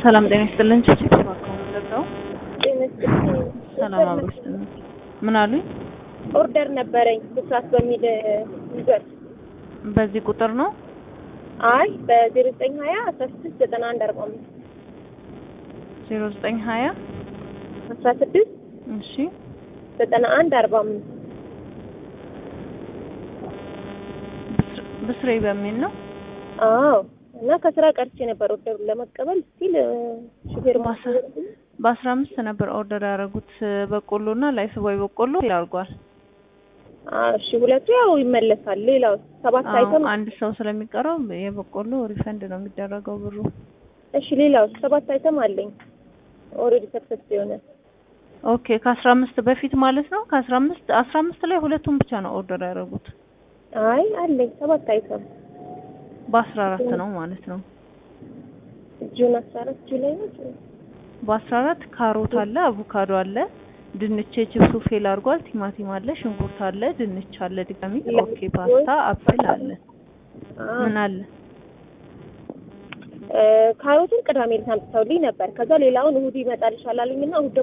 ሰላም ጤና ይስጥልን። ቺቺ ባካው ሰላም አብሮስልን ምን አሉኝ? ኦርደር ነበረኝ ብስራት በሚል ይዘር በዚህ ቁጥር ነው? አይ በ0920 169145 0920 16 እሺ 9145 ብስሬ በሚል ነው? አዎ እና ከስራ ቀርቼ ነበር ኦርደሩን ለመቀበል ሲል ሹፌር በ15 ነበር ኦርደር ያደረጉት በቆሎና ላይፍ ቦይ በቆሎ ይላርጓል። እሺ ሁለቱ ያው ይመለሳል። ሌላው 7 አይተም አንድ ሰው ስለሚቀረው የበቆሎ ሪፈንድ ነው የሚደረገው ብሩ። እሺ ሌላው 7 አይተም አለኝ ኦሬዲ ሰክሰስ የሆነ ኦኬ ከ15 በፊት ማለት ነው። ከ15 ላይ ሁለቱን ብቻ ነው ኦርደር ያደረጉት። አይ አለኝ 7 አይተም በ14 ነው ማለት ነው። ጁን 14 ጁላይ ነው። በ14 ካሮት አለ፣ አቮካዶ አለ፣ ድንች ቺፕሱ ፌል አድርጓል፣ ቲማቲም አለ፣ ሽንኩርት አለ፣ ድንች አለ፣ ድጋሚ ኦኬ ፓስታ አፕል አለ። ምን አለ? ካሮቱን ቅዳሜ ልታምጥተውልኝ ነበር። ከዛ ሌላውን እሁድ ይመጣልሻል አሉኝና እሁድ